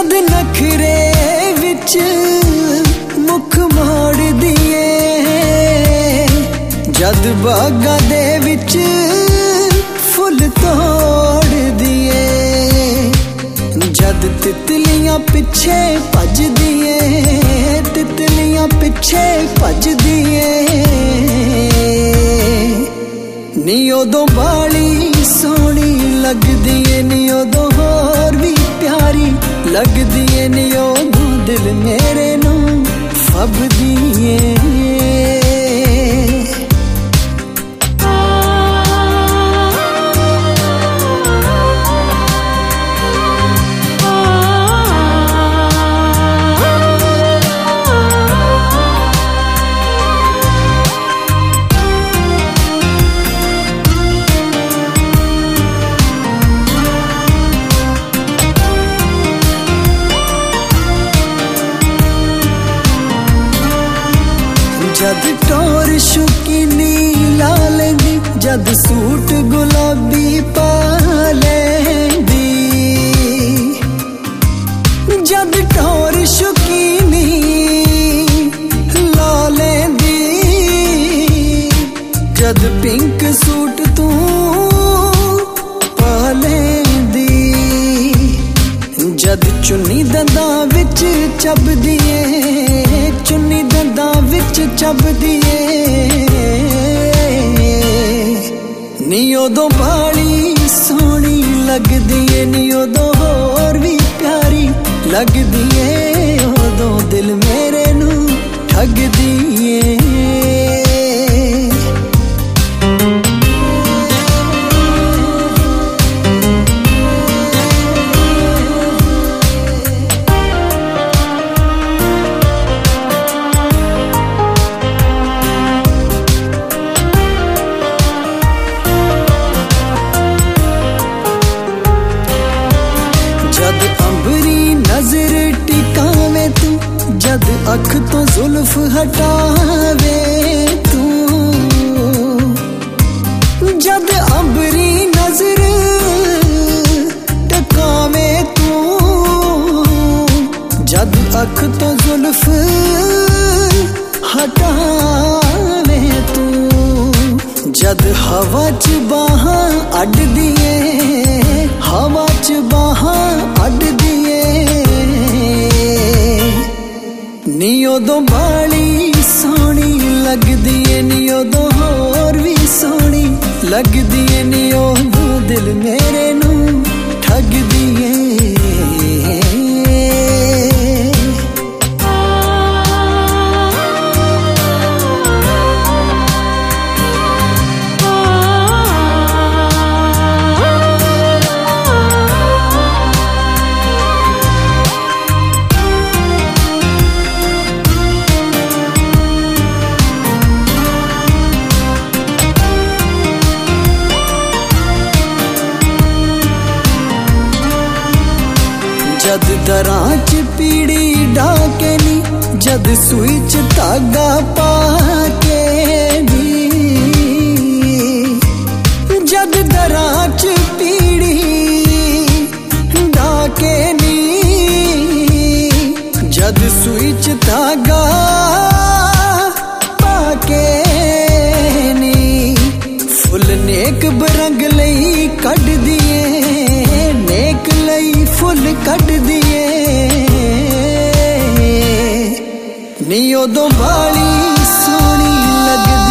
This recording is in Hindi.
जद नखरे विच मुख मोड़ दिए, जद बागा दे विच फुल तोड़ दिए, जद तितलियां पिछे भज दिए, तितलियां पिछे भज दिए। नी उदों बाली सोहनी लगदी है, नी उदों होर भी प्यारी लगदी है, नी उदों दिल मेरे नू फबदी है। जद टोर शुकीनी ला लेंदी, जद सूट गुलाबी पा लेंदी, जद टोर शुकीनी ला लेंदी, जद पिंक सूट तू पा लेंदी, जद चुन्नी दंदां विच चबदी है, चुन्नी दंदां विच चबदी है। नी उदों बाली सोहनी लगदी है, नी उदों होर भी प्यारी लगदी है, उदों दिल मेरे नू ठगदी है। जद अंबरी नजर टिकावे तू, जद अख तो जुल्फ हटावे तू, जद अंबरी नजर टिकावे तू, जद अख तो जुल्फ हटावे तू, जद हवा च बाहां अड दिए, हवा च बाहां अड दिए। नी उदों बाली सोहनी लगदी है, नी उदों होर भी सोहनी लगदी है, नी उदों दिल मेरे नू ठगदी है। जद दरां च पीड़ी डाके नी, जद सुई च धागा पाके नी, जद दरां च पीड़ी डाके नी, जद सुई च धागा पाके नी, फुल नेक बरंग लई कढ दिए, नेक लई फुल कढ दिए। नी उदों बाली सोहनी लगदी